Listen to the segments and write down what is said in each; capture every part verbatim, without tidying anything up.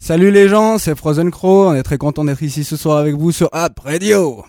Salut les gens, c'est Frozen Crow, on est très content d'être ici ce soir avec vous sur App Radio.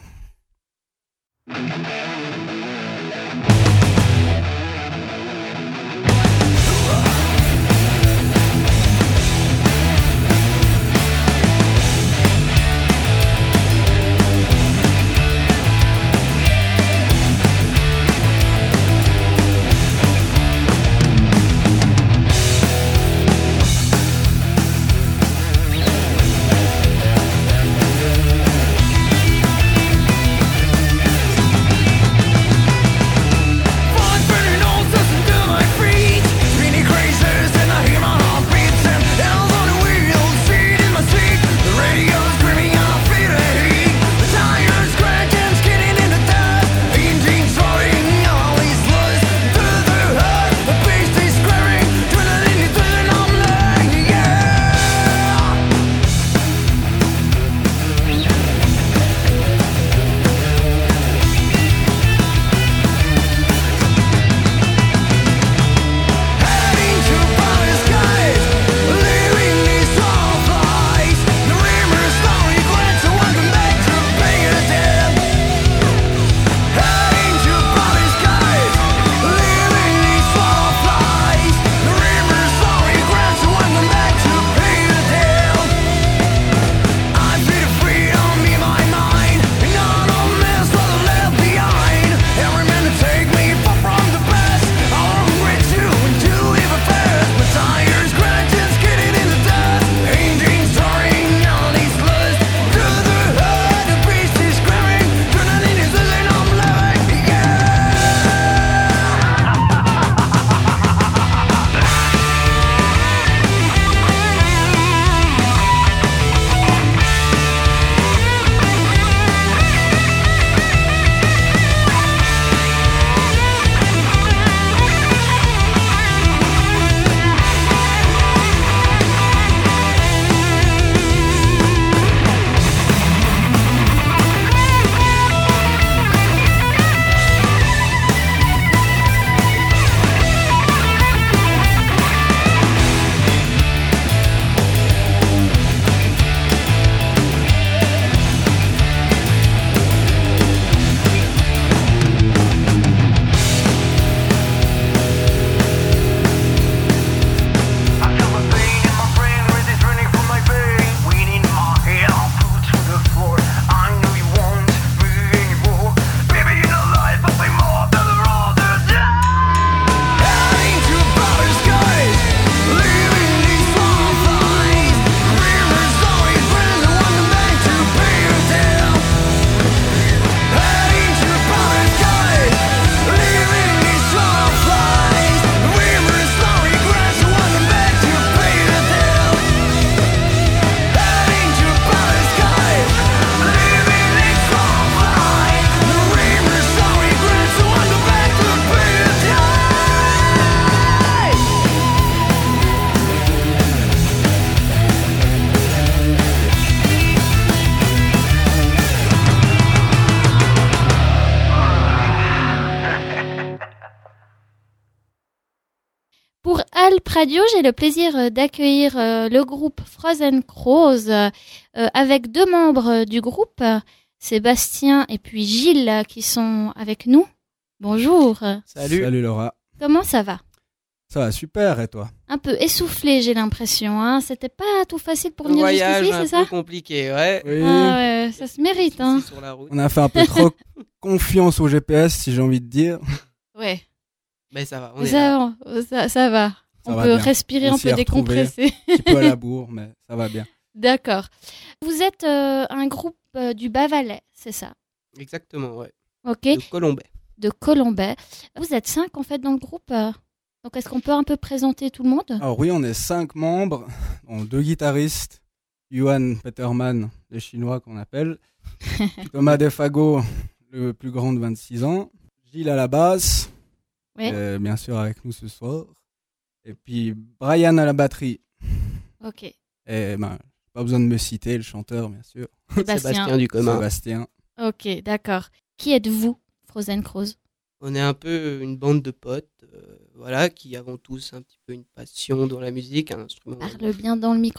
Radio, j'ai le plaisir d'accueillir euh, le groupe Frozen Crows euh, avec deux membres du groupe, Sébastien et puis Gilles, qui sont avec nous. Bonjour. Salut. Salut Laura. Comment ça va? Ça va super, et toi? Un peu essoufflé, j'ai l'impression. Hein. C'était pas tout facile pour venir jusqu'ici, c'est ça? Voyage un peu compliqué, ouais. Oui. Ah ouais, ça se mérite. Hein. Sur la route. On a fait un peu trop confiance au G P S, si j'ai envie de dire. Ouais. Mais ça va, on est ça, là. Ça, ça va. Ça on va peut bien. respirer, on, on peut décompresser. Un petit peu à la bourre, mais ça va bien. D'accord. Vous êtes euh, un groupe euh, du Bas-Valais, c'est ça? Exactement, ouais. Ok. De Colombais. De Colombais. Vous êtes cinq en fait dans le groupe. Donc est-ce qu'on peut un peu présenter tout le monde? Alors oui, on est cinq membres, donc deux guitaristes, Yuan Peterman, les Chinois qu'on appelle, Thomas Defago, le plus grand de vingt-six ans, Gilles à la basse, oui. euh, bien sûr avec nous ce soir, et puis Brian à la batterie. Ok. Et ben, pas besoin de me citer, le chanteur bien sûr. Sébastien, Sébastien Ducommun. Sébastien. Ok, d'accord. Qui êtes-vous, Frozen Crows? On est un peu une bande de potes, euh, voilà, qui avons tous un petit peu une passion dans la musique, un instrument. Parle bien dans le micro.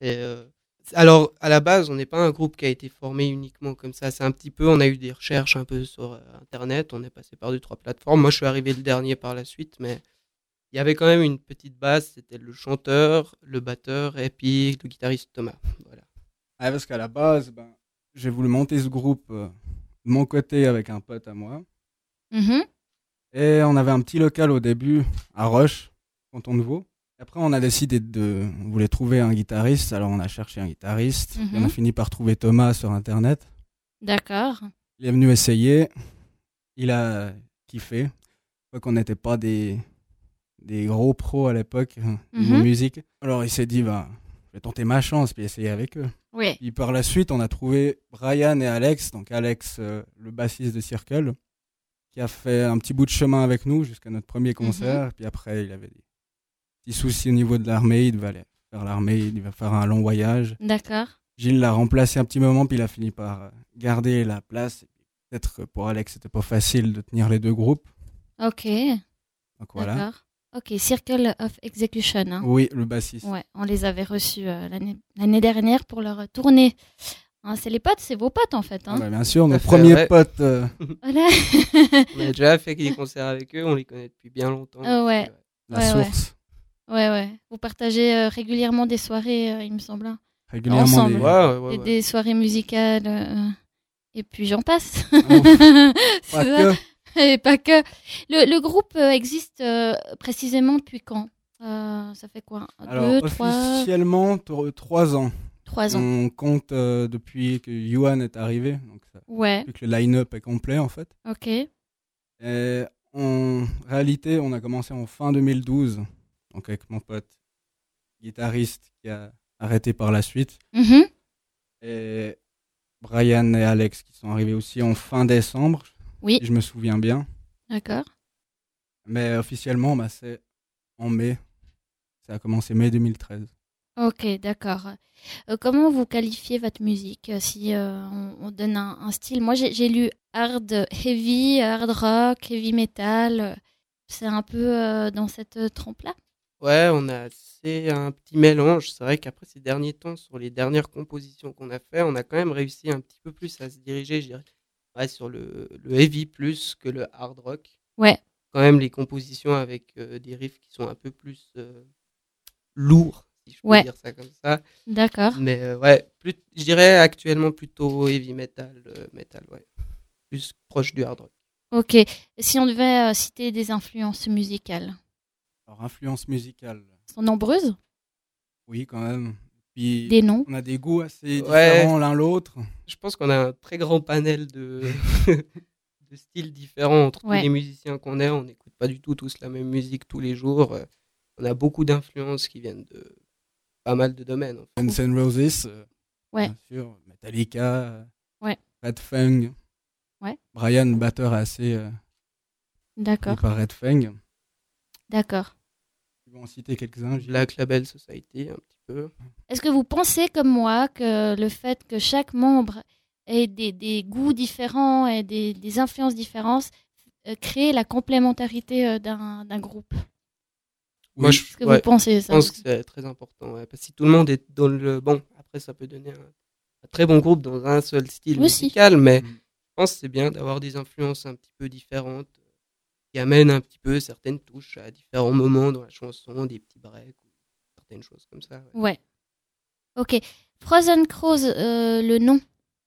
Et, euh, alors, à la base, on n'est pas un groupe qui a été formé uniquement comme ça. C'est un petit peu, on a eu des recherches un peu sur euh, Internet. On est passé par deux, trois plateformes. Moi, je suis arrivé le dernier par la suite, mais il y avait quand même une petite base. C'était le chanteur, le batteur et puis le guitariste Thomas. Voilà. Ah, parce qu'à la base, ben, j'ai voulu monter ce groupe euh, de mon côté avec un pote à moi. Mhm. Et on avait un petit local au début, à Roche, canton de Vaud. Après, on a décidé de... On voulait trouver un guitariste, alors on a cherché un guitariste. Mhm. Et on a fini par trouver Thomas sur Internet. D'accord. Il est venu essayer. Il a kiffé. Quoi qu'on n'était pas des... des gros pros à l'époque, hein, niveau Mhm. musique. Alors il s'est dit, bah, je vais tenter ma chance, puis essayer avec eux. Oui. Puis par la suite, on a trouvé Brian et Alex, donc Alex, euh, le bassiste de Circle, qui a fait un petit bout de chemin avec nous jusqu'à notre premier concert. Puis après, il avait des petits soucis au niveau de l'armée, il devait aller faire l'armée, il devait faire un long voyage. D'accord. Gilles l'a remplacé un petit moment, puis il a fini par euh, garder la place. Peut-être que pour Alex, c'était pas facile de tenir les deux groupes. Ok. Donc voilà. D'accord. Ok, Circle of Execution. Hein. Oui, le bassiste. Ouais, on les avait reçus euh, l'année, l'année dernière pour leur tournée. Hein, c'est les potes, c'est vos potes en fait. Hein. Ah bah, bien sûr, nos Tout à fait, premiers ouais. potes. euh, Voilà. On a déjà fait des concerts avec eux. On les connaît depuis bien longtemps. Ah ouais. la Ouais, ouais. source. Ouais, ouais. Vous partagez euh, régulièrement des soirées, euh, il me semble. hein. Régulièrement. Ensemble. des- Ouais, ouais, ouais, Des, ouais. des soirées musicales. euh, et puis j'en passe. Ouf, C'est pas ça. que. Et pas que. Le, le groupe euh, existe euh, précisément depuis quand Euh, Ça fait quoi Alors, Deux, trois, officiellement, t- trois ans. trois ans. On compte euh, depuis que Yuan est arrivé. Donc, ça, Ouais, depuis que le line-up est complet, en fait. ok. Et en réalité, on a commencé en fin deux mille douze. Donc, avec mon pote guitariste qui a arrêté par la suite. Mhm. Et Brian et Alex qui sont arrivés aussi en fin décembre. Oui. Si je me souviens bien. D'accord. Mais officiellement, bah, c'est en mai. Ça a commencé mai deux mille treize. Ok, d'accord. Euh, comment vous qualifiez votre musique euh, si euh, on, on donne un, un style? Moi, j'ai, j'ai lu hard heavy, hard rock, heavy metal. euh, C'est un peu euh, dans cette euh, trempe-là. Ouais, on a c'est un petit mélange. C'est vrai qu'après ces derniers temps, sur les dernières compositions qu'on a fait, on a quand même réussi un petit peu plus à se diriger, je dirais, ouais, sur le, le heavy plus que le hard rock. Ouais. Quand même les compositions avec euh, des riffs qui sont un peu plus euh, lourds, si je peux Ouais. dire ça comme ça. D'accord. Mais euh, ouais, plus, je dirais actuellement plutôt heavy metal, euh, metal, ouais, plus proche du hard rock. Ok. Et si on devait euh, citer des influences musicales, Alors, influence musicale, elles sont nombreuses? oui, quand même. Puis, Des noms? on a des goûts assez Ouais. différents l'un l'autre. Je pense qu'on a un très grand panel de, de styles différents entre Ouais. tous les musiciens qu'on est. On n'écoute pas du tout tous la même musique tous les jours. Euh, On a beaucoup d'influences qui viennent de pas mal de domaines. en fait. Guns N' Roses, euh, Ouais. bien sûr. Metallica, euh, Ouais. Red Fang. Ouais. Brian, batteur assez euh, D'accord. par Red Fang. D'accord. Tu vas en citer quelques-uns, Gilles? Black Label Society, un petit peu. Est-ce que vous pensez comme moi que le fait que chaque membre ait des, des goûts différents et des, des influences différentes euh, crée la complémentarité euh, d'un, d'un groupe? Moi, Oui. je, Est-ce que ouais, vous pensez je ça? pense que c'est très important. ouais, parce que si tout le monde est dans le bon, après ça peut donner un, un très bon groupe dans un seul style Aussi. musical, mais Mm. je pense que c'est bien d'avoir des influences un petit peu différentes euh, qui amènent un petit peu certaines touches à différents moments dans la chanson, des petits breaks ou certaines choses comme ça. ouais. Ouais. Ok. Frozen Crows, euh, le nom.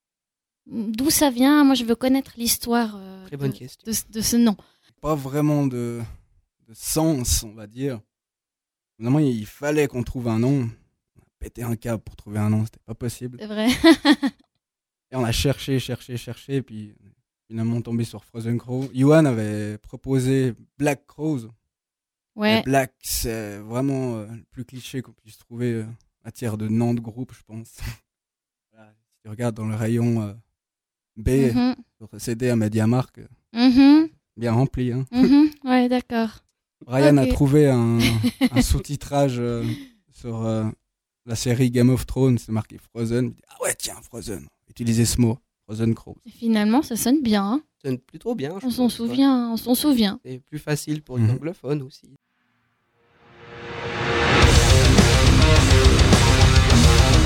D'où ça vient? Moi, je veux connaître l'histoire euh, Très bonne de, question. de, de ce nom. Pas vraiment de, de sens, on va dire. Évidemment, il fallait qu'on trouve un nom. On a pété un câble pour trouver un nom, c'était pas possible. C'est vrai. Et on a cherché, cherché, cherché, et puis finalement tombé sur Frozen Crow. Yuan avait proposé Black Crows. Ouais. Et Black, c'est vraiment euh, le plus cliché qu'on puisse trouver euh, en matière de nom de groupe, je pense. Voilà. Si tu regardes dans le rayon euh, B, Mhm. sur C D à Mediamarkt, euh, Mhm. bien rempli. Hein. Mhm. Ouais, d'accord. Brian Ok. a trouvé un, un sous-titrage euh, sur euh, la série Game of Thrones, c'est marqué Frozen. Il dit, ah ouais, tiens, Frozen. Utilisez ce mot, Frozen Crows. Et finalement, ça sonne bien. hein. Ça sonne plutôt bien. je On s'en pense, ouais. souvient. On s'en souvient. C'est plus facile pour les Mhm. anglophones aussi.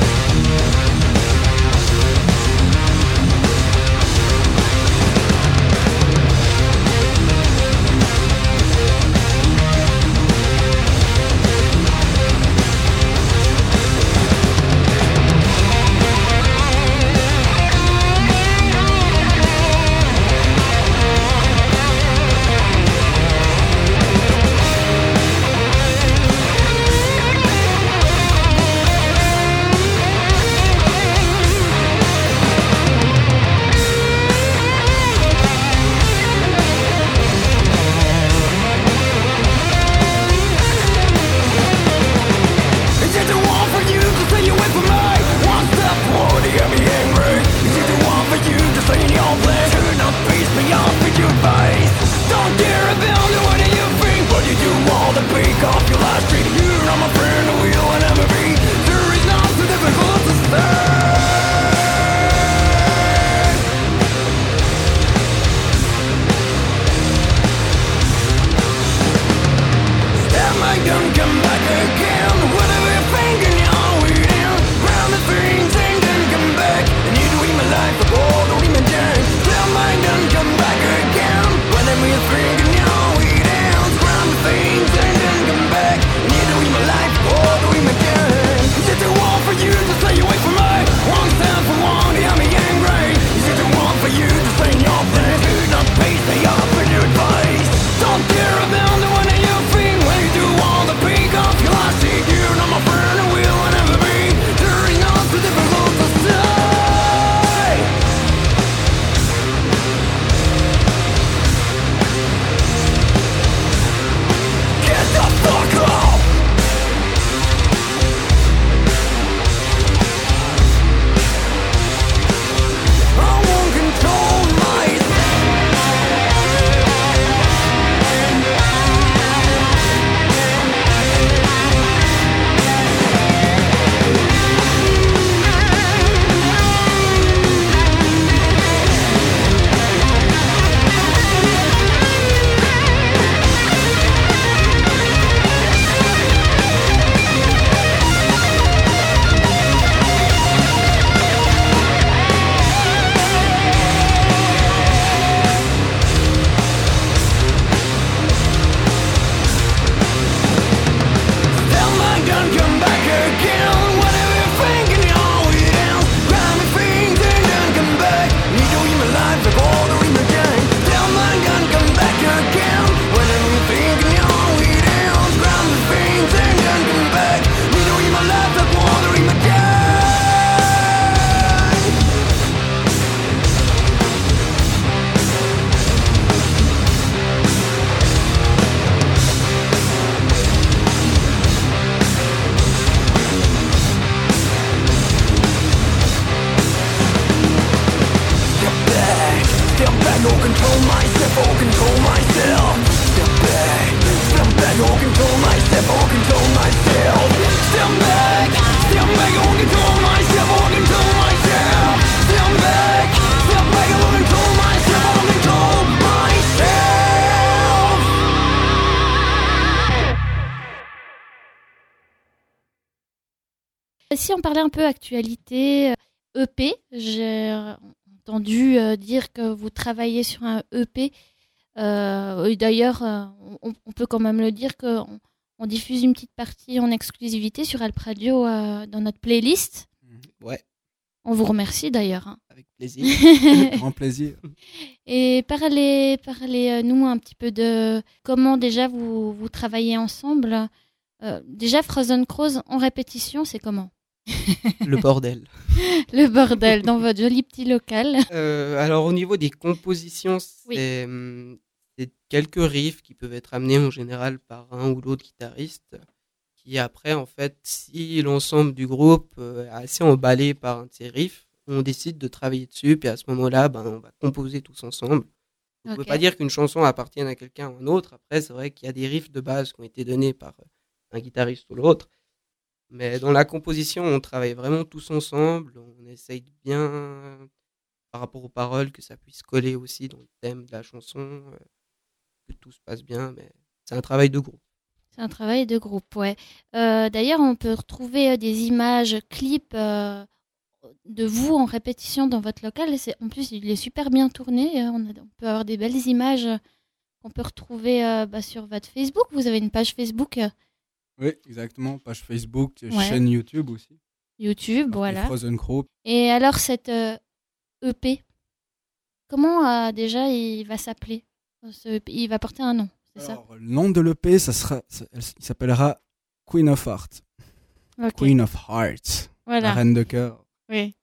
Si on parlait un peu actualité, E P, j'ai entendu euh, dire que vous travaillez sur un E P. Euh, et d'ailleurs, euh, on, on peut quand même le dire qu'on on diffuse une petite partie en exclusivité sur Alp Radio euh, dans notre playlist. Ouais. On vous remercie d'ailleurs. Hein. Avec plaisir. Grand plaisir. Et parlez, parlez-nous un petit peu de comment déjà vous, vous travaillez ensemble. Euh, déjà, Frozen Crows en répétition, c'est comment ? Le bordel. Le bordel dans votre joli petit local. Euh, alors au niveau des compositions, c'est, oui. c'est quelques riffs qui peuvent être amenés en général par un ou l'autre guitariste, qui après en fait, si l'ensemble du groupe est assez emballé par un de ces riffs, on décide de travailler dessus, puis à ce moment-là, ben, on va composer tous ensemble. On ne okay. peut pas dire qu'une chanson appartienne à quelqu'un ou à un autre. Après, c'est vrai qu'il y a des riffs de base qui ont été donnés par un guitariste ou l'autre. Mais dans la composition, on travaille vraiment tous ensemble. On essaye bien, par rapport aux paroles, que ça puisse coller aussi dans le thème de la chanson, que tout se passe bien. Mais c'est un travail de groupe. C'est un travail de groupe, ouais. Euh, d'ailleurs, on peut retrouver des images, clips euh, de vous en répétition dans votre local. C'est, en plus, il est super bien tourné. On, a, on peut avoir des belles images qu'on peut retrouver euh, bah, sur votre Facebook. Vous avez une page Facebook. Oui, exactement. Page Facebook, ouais. Chaîne YouTube aussi. YouTube, alors, voilà. Frozen Crows. Et alors, cette euh, E P, comment euh, déjà il va s'appeler ? Ce E P, il va porter un nom, c'est alors, ça ? Le nom de l'E P, ça sera, ça, il s'appellera Queen of Hearts. Okay. Queen of Hearts. Voilà. La reine de cœur. Oui.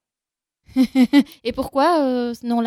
Et pourquoi euh, ce nom-là ?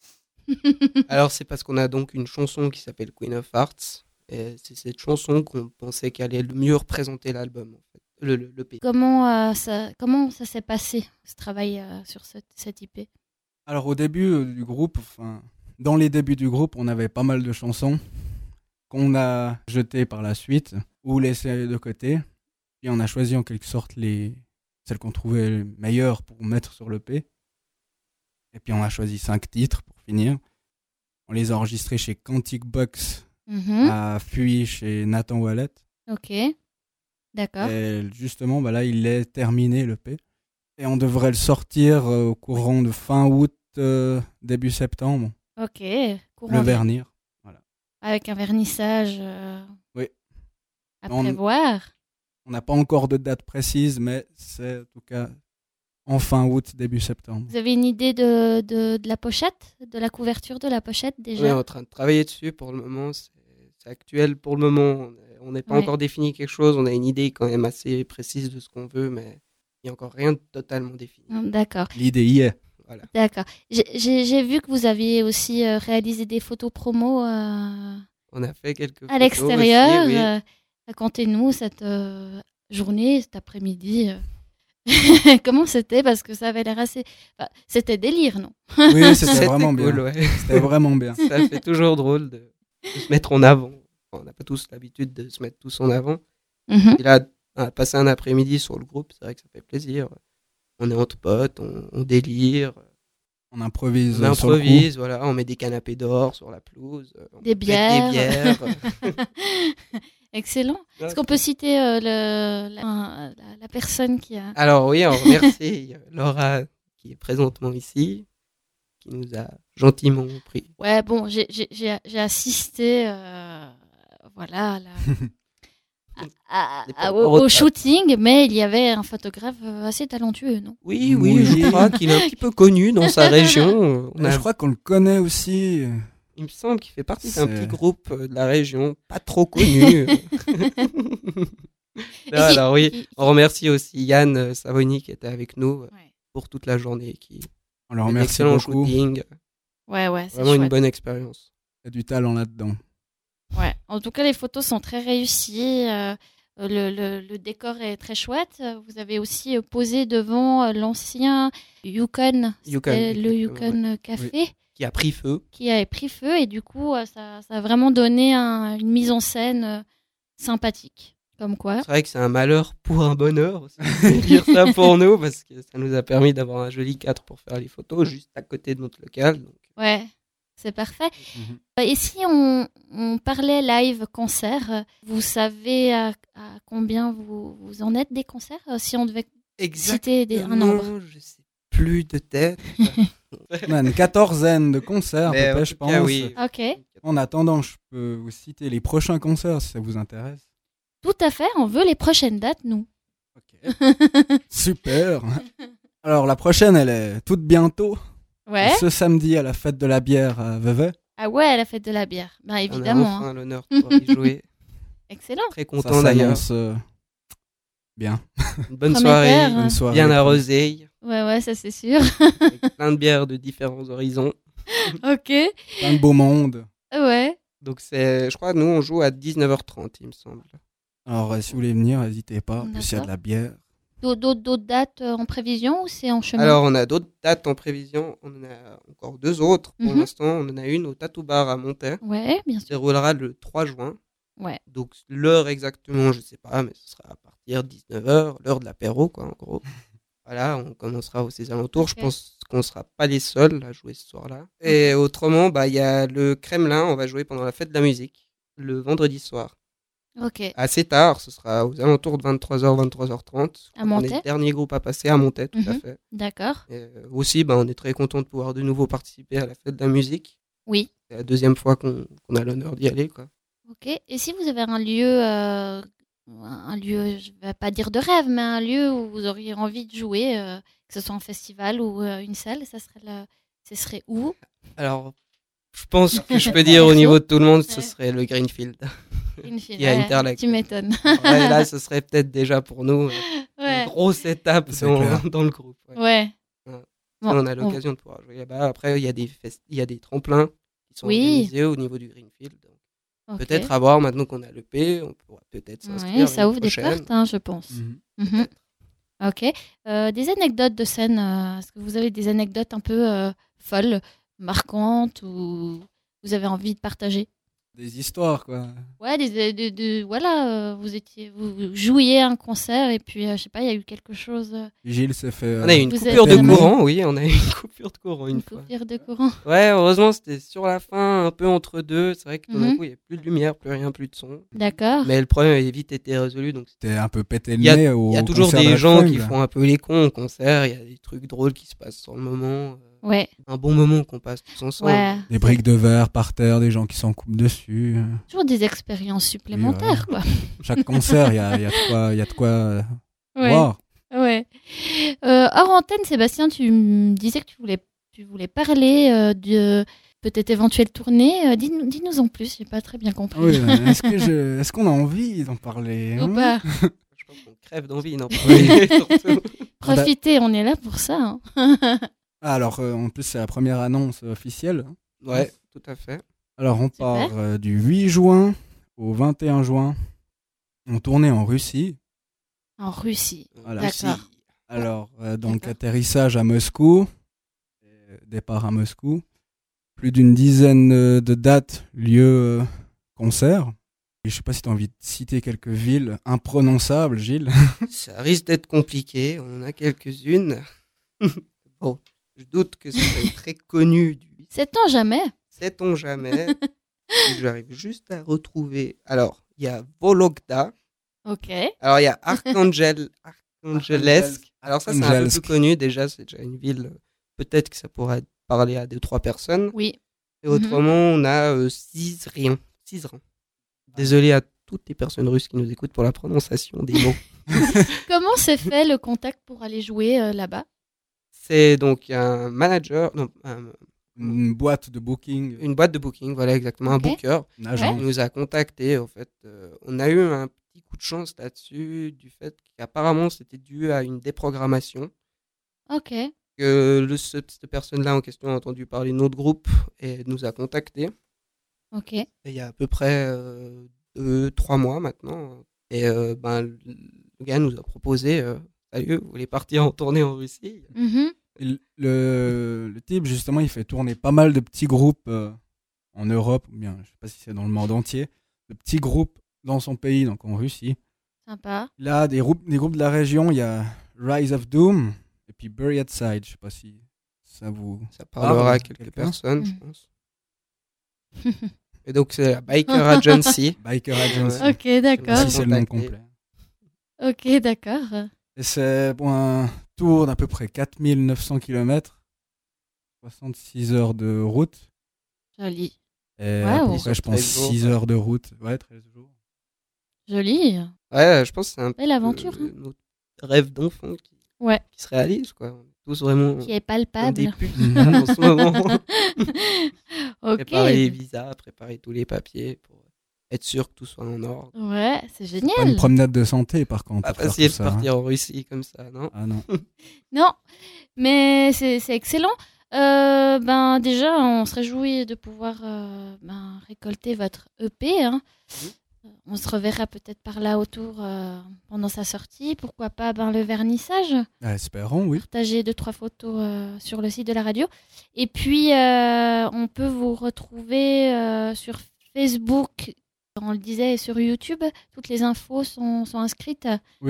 Alors, c'est parce qu'on a donc une chanson qui s'appelle Queen of Hearts. Et c'est cette chanson qu'on pensait qu'elle allait le mieux représenter l'album, en fait, le, le, le P. Comment, euh, ça, comment ça s'est passé, ce travail euh, sur cette, cette I P ? Alors au début euh, du groupe, enfin, dans les débuts du groupe, on avait pas mal de chansons qu'on a jetées par la suite ou laissées de côté. Puis on a choisi en quelque sorte les... celles qu'on trouvait meilleures pour mettre sur le P. Et puis on a choisi cinq titres pour finir. On les a enregistrés chez Quantic Box. Mmh. À Fuy chez Nathan Wallet. Ok, d'accord. Et justement, bah là, il est terminé le P. Et on devrait le sortir euh, au courant de fin août, euh, début septembre. Ok, courant. Le vernir. Voilà. Avec un vernissage euh, oui. à on, prévoir. On n'a pas encore de date précise, mais c'est en tout cas en fin août, début septembre. Vous avez une idée de, de, de la pochette, de la couverture de la pochette déjà ? On est en train de travailler dessus pour le moment. C'est... C'est actuel pour le moment. On n'est pas ouais. encore défini quelque chose. On a une idée quand même assez précise de ce qu'on veut, mais il n'y a encore rien de totalement défini. D'accord. L'idée y est. Voilà. D'accord. J'ai, j'ai, j'ai vu que vous aviez aussi euh, réalisé des photos promo. Euh, On a fait quelques à photos l'extérieur. Aussi, oui. euh, racontez-nous cette euh, journée, cet après-midi. Euh. Comment c'était ? Parce que ça avait l'air assez... Enfin, c'était délire, non ? Oui, c'était, c'était vraiment cool, bien. Ouais. C'était vraiment bien. Ça fait toujours drôle de... de se mettre en avant. On n'a pas tous l'habitude de se mettre tous en avant. Mm-hmm. Et là, à passer un après-midi sur le groupe, c'est vrai que ça fait plaisir. On est entre potes, on, on délire. On improvise. On improvise, voilà. On met des canapés d'or sur la pelouse. Des bières. Des bières. Excellent. Ouais. Est-ce qu'on peut citer euh, le, la, la, la personne qui a... Alors oui, on remercie Laura qui est présentement ici, qui nous a gentiment pris. Ouais, bon, j'ai, j'ai, j'ai assisté, euh, voilà, là, à, à, à, au, au shooting, mais il y avait un photographe assez talentueux, non ? Oui, oui, oui, je crois qu'il est un petit peu connu dans sa région. On a... Je crois qu'on le connaît aussi. Il me semble qu'il fait partie C'est... d'un petit groupe de la région, pas trop connu. Là, alors oui, on remercie aussi Yann Savoni qui était avec nous ouais. pour toute la journée, qui on le remercie beaucoup. Shooting. Ouais, ouais, c'est vraiment chouette. Une bonne expérience. Il y a du talent là-dedans. Ouais, en tout cas, les photos sont très réussies. Euh, le, le, le décor est très chouette. Vous avez aussi posé devant l'ancien Yukon, Yukon le Yukon ouais. Café. Oui. Qui a pris feu. Qui a pris feu et du coup, ça, ça a vraiment donné un, une mise en scène sympathique. Comme quoi. C'est vrai que c'est un malheur pour un bonheur aussi de dire ça pour nous, parce que ça nous a permis d'avoir un joli cadre pour faire les photos juste à côté de notre local. Donc. Ouais, c'est parfait. Mm-hmm. Et si on, on parlait live concert, vous savez à, à combien vous, vous en êtes des concerts ? Si on devait citer des, un nombre. Exactement, je sais plus de tête. On a une quatorzaine de concerts, Mais en peut-être, je tout cas, pense. oui. Ok, En attendant, je peux vous citer les prochains concerts si ça vous intéresse. tout à fait, on veut les prochaines dates, nous. Ok. Super. Alors, la prochaine, elle est toute bientôt. Ouais. Ce samedi à la fête de la bière à Vevey. Ah ouais, la fête de la bière. Ben On a évidemment. enfin hein. l'honneur de pouvoir y jouer. Excellent. Très Ça content d'ailleurs. s'annonce euh, bien. Une bonne Prometteur. soirée, Bonne soirée. bien arrosée, Ouais, ouais, ça c'est sûr. avec plein de bières de différents horizons. Ok. Plein de beau monde. Ouais. Donc c'est, je crois, nous on joue à dix-neuf heures trente, il me semble. Alors, euh, si vous voulez venir, n'hésitez pas. En plus, il y a D'accord. de la bière. D'autres, d'autres, d'autres dates euh, en prévision ou c'est en chemin? Alors on a d'autres dates en prévision, on en a encore deux autres. Pour Mhm. l'instant, on en a une au Tattoo Bar à Montaix. Ouais, bien Ça se sûr. déroulera le trois juin. Ouais. Donc l'heure exactement, je sais pas, mais ce sera à partir de dix-neuf heures, l'heure de l'apéro, quoi, en gros. Voilà, on commencera aux ses alentours. Ok. Je pense qu'on sera pas les seuls à jouer ce soir-là. Et autrement, bah il y a le Kremlin, on va jouer pendant la fête de la musique, le vendredi soir. Ok. Assez tard, ce sera aux alentours de vingt-trois heures, vingt-trois heures trente. À On est Montaix. le dernier groupe à passer à Montaix, tout à Mhm. fait. D'accord. Et euh, aussi, bah, on est très content de pouvoir de nouveau participer à la fête de la musique. Oui. C'est la deuxième fois qu'on qu'on a l'honneur d'y aller, quoi. Ok. Et si vous avez un lieu, euh, un lieu, je vais pas dire de rêve, mais un lieu où vous auriez envie de jouer, euh, que ce soit en festival ou euh, une salle, ça serait le... ce serait où? Alors, je pense que je peux dire au niveau de tout le monde, ce Ouais. serait le Greenfield. Une fille. Qui est à Interlaken. Tu m'étonnes. Ouais, là, ce serait peut-être déjà pour nous euh, Ouais. une grosse étape C'est dans, clair. dans le groupe. Ouais. Ouais. Ouais. Bon, on a bon. l'occasion de pouvoir jouer là-bas. Après, il y a des fest- il y a des tremplins qui sont Oui. organisés au niveau du Greenfield. Donc, Ok. peut-être à voir maintenant qu'on a le P, on pourra peut-être s'inscrire. Ouais, ça l'année ouvre des prochaine. portes, hein, je pense. Mhm. Mhm. Ok. Euh, des anecdotes de scène. euh, Est-ce que vous avez des anecdotes un peu euh, folles, marquantes ou vous avez envie de partager? Des histoires, quoi. Ouais, des, des- des- des- voilà, euh, vous étiez, vous, vous jouiez un concert et puis euh, je sais pas, il y a eu quelque chose, euh, Gilles s'est fait. euh, On a eu une Vous coupure êtes de vraiment- courant, oui, on a eu une coupure de courant une, une fois. coupure de courant. Ouais, heureusement, c'était sur la fin, un peu entre deux. C'est vrai que tout d'un Mhm. coup, il n'y avait plus de lumière, plus rien, plus de son. D'accord. Mais le problème avait vite été résolu. Donc, C'était un peu pété le il y a, nez au il y a toujours concert de des la gens Funk, qui là. font un peu les cons au concert. Il y a des trucs drôles qui se passent sur le moment. euh, Ouais, Un bon moment qu'on passe tous ensemble. ouais. Des briques de verre par terre, des gens qui s'en coupent dessus. Toujours des expériences supplémentaires, quoi. Chaque concert, il y a, il y a de quoi, il y a de quoi euh, Ouais. voir. Ouais. Euh, hors antenne, Sébastien, tu me disais que tu voulais, tu voulais parler euh, de peut-être éventuelle tournée. Euh, dis-nous, dis-nous en plus, j'ai pas très bien compris. Oui, euh, est-ce que je, est-ce qu'on a envie d'en parler Ou hein pas. Je pense qu'on crève d'envie, non Oui. Surtout. Profitez, on est là pour ça. hein. Ah, alors, euh, en plus, c'est la première annonce officielle. Ouais, tout à fait. Alors, on Super. part euh, du huit juin au vingt et un juin. On tournait en Russie. En Russie. Voilà. D'accord. Alors, euh, donc, D'accord. atterrissage à Moscou, euh, départ à Moscou, plus d'une dizaine euh, de dates, lieux, euh, concerts. Et je sais pas si tu as envie de citer quelques villes imprononçables, Gilles. Ça risque d'être compliqué. On en a quelques-unes. Bon, je doute que ce soit très connu du Sait-on jamais? Sait-on jamais. J'arrive juste à retrouver. Alors, il y a Vologda. Ok. Alors, il y a Archangel, Archangelsk. Alors, ça, c'est un peu Archangelsk. plus connu. Déjà, c'est déjà une ville. euh, Peut-être que ça pourrait parler à deux, trois personnes. Oui. Et autrement, on a euh, Sizrien. Sizran. Désolé à toutes les personnes russes qui nous écoutent pour la prononciation des mots. Comment s'est fait le contact pour aller jouer euh, là-bas? C'est donc un manager, non, un- Une boîte de booking, une boîte de booking, voilà exactement, Ok. un booker. un agent. Il nous a contacté. En fait, euh, on a eu un petit coup de chance là-dessus, du fait qu'apparemment c'était dû à une déprogrammation. Ok. Que le, ce- cette personne-là en question a entendu parler de notre groupe et nous a contacté. Ok. Et il y a à peu près euh, deux, trois mois maintenant. Et euh, ben, le le gars nous a proposé euh, salut, vous voulez partir en tournée en Russie? Mhm. Et le- Le, le type, justement, il fait tourner pas mal de petits groupes euh, en Europe, ou bien, je sais pas si c'est dans le monde entier, de petits groupes dans son pays, donc en Russie. Sympa. Là, des groupes, des groupes de la région, il y a Rise of Doom et puis Buried Side. Je sais pas si ça vous. Ça parlera Ah, à quelques quelqu'un. personnes, je Mm. pense. Et donc, c'est la Biker Agency. Biker Agency. Ouais. Ok, d'accord. Si c'est le nom Contacté. complet. Ok, d'accord. Et c'est pour un tour d'à peu près quatre mille neuf cents kilomètres, soixante-six heures de route. Joli. Et Wow. à peu près, je Sur pense, treize jours, six ouais. heures de route. Ouais, treize jours. Joli. Ouais, je pense que c'est un Belle aventure. peu hein. notre rêve d'enfant qui, Ouais. qui se réalise, quoi. On est tous vraiment Qui est comme palpable. des putes en ce moment. Ok. Préparer les visas, préparer tous les papiers pour être sûr que tout soit en ordre. Ouais, c'est Pas une génial. promenade de santé, par contre. Pas pour faire facile tout de ça, hein. partir en Russie comme ça, non? Ah non. Non, mais c'est c'est excellent. Euh, ben déjà, on se réjouit de pouvoir euh, ben, récolter votre E P. Hein. On se reverra peut-être par là autour euh, pendant sa sortie. Pourquoi pas ben, le vernissage. Ah, espérons, oui. Partager deux, trois photos euh, sur le site de la radio. Et puis, euh, on peut vous retrouver euh, sur Facebook, on le disait, et sur YouTube. Toutes les infos sont, sont inscrites.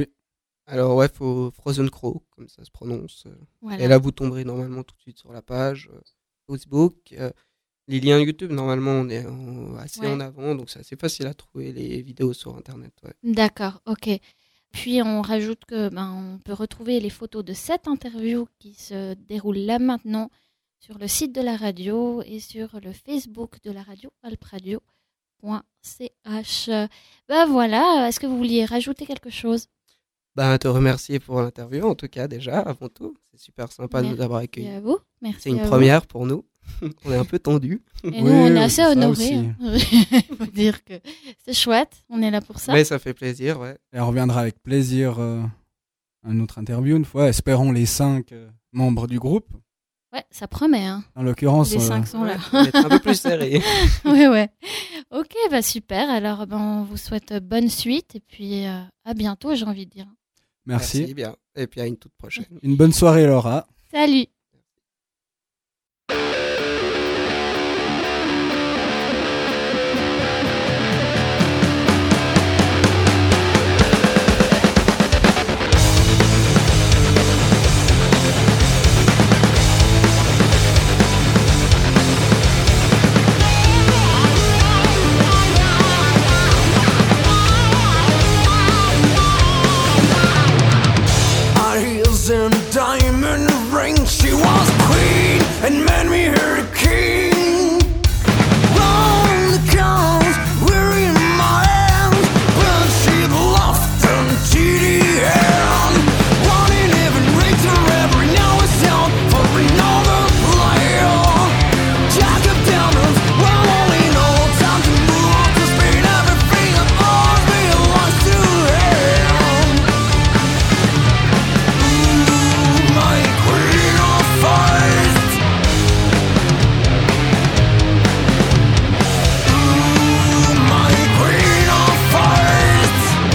Alors ouais, faut Frozen Crow, comme ça se prononce. Voilà. Et là, vous tomberez normalement tout de suite sur la page euh, Facebook. Euh, les liens YouTube, normalement, on est en- assez Ouais. en avant, donc c'est assez facile à trouver les vidéos sur Internet. Ouais. D'accord, ok. Puis on rajoute que ben, on peut retrouver les photos de cette interview qui se déroule là maintenant sur le site de la radio et sur le Facebook de la radio, alpradio point c h. Ben voilà, est-ce que vous vouliez rajouter quelque chose? Bah, te remercier pour l'interview, en tout cas, déjà, avant tout. C'est super sympa de nous avoir Merci accueillis. à vous. Merci C'est une à vous. première pour nous. On est un peu tendus. Et Oui, nous, on est oui, assez ça honorés. aussi. hein. Il faut dire que c'est chouette, on est là pour ça. Mais ça fait plaisir, ouais. Et on reviendra avec plaisir euh, à une autre interview une fois. Espérons les cinq euh, membres du groupe. Ouais, ça promet. Hein. En l'occurrence, Les euh, cinq sont là. Ouais, on va être un peu plus serré. Ouais, ouais. Ok, bah super. Alors, ben, on vous souhaite bonne suite et puis euh, à bientôt, j'ai envie de dire. merci. bien. Et puis à une toute prochaine. Une bonne soirée, Laura. Salut. Our heels and diamond rings. She was queen and made me her king. Round the cones, we're in my hands, but she laughed until the end. Wanting even rings her every now and then for another player. Jack of diamonds, well only know time to move on to speed. Everything that all belongs to him. My queen of fight. Ooh, my queen of fight.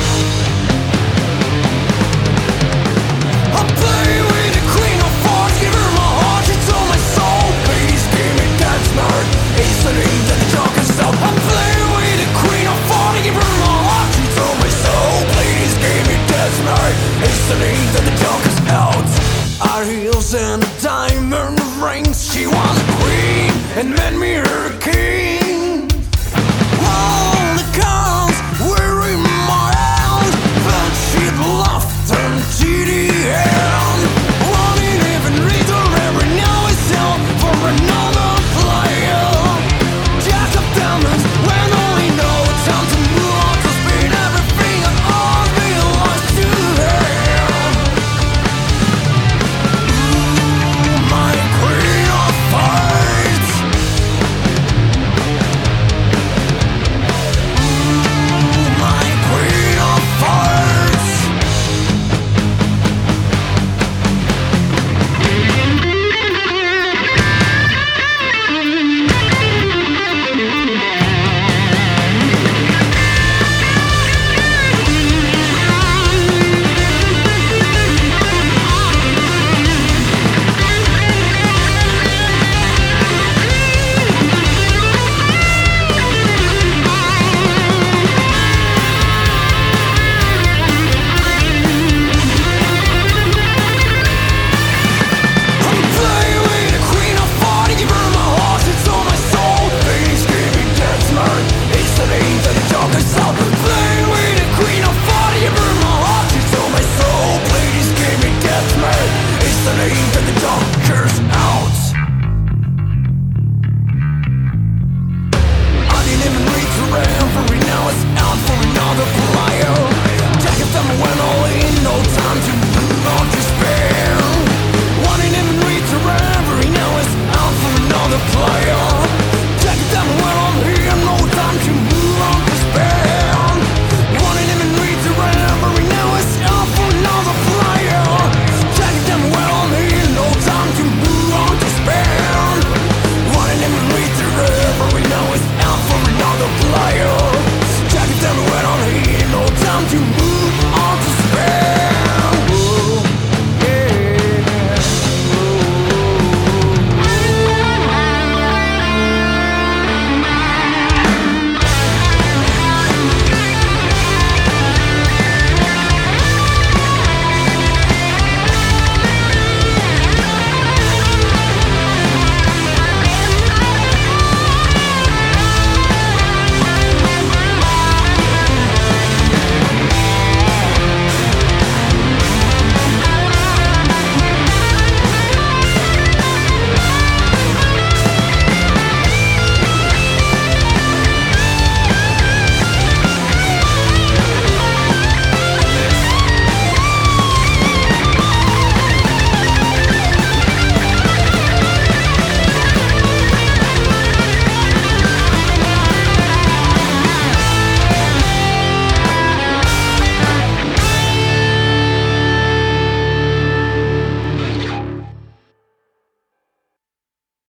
I play with the queen of hearts, give her my heart, she told my soul. Please give me that smart, listening to the junk and stuff. I play with the queen of hearts, give her my heart, she told my soul. Please give me that smart, listening to the junk is out. Our heels and diamond rings, she was a queen and made me her king. All the cards were in my hands, but she laughed until the end. Wanting even read her every now and then for another player. Jack of diamonds, when only know time to move on to speed. Everything and all belongs to him. Ooh, my queen of fight. the dark.